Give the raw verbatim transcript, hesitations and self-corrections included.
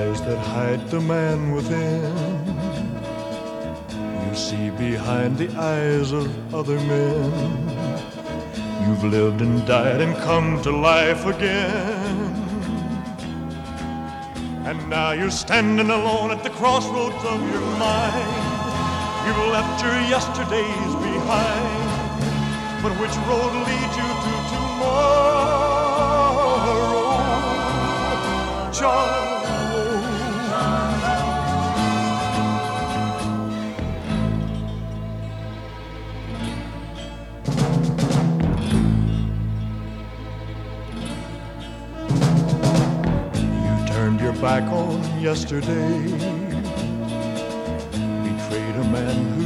eyes that hide the man within. You see behind the eyes of other men. You've lived and died and come to life again. And now you're standing alone at the crossroads of your mind. You've left your yesterdays behind. But which road leads you to tomorrow? Charles. You turned your back on yesterday.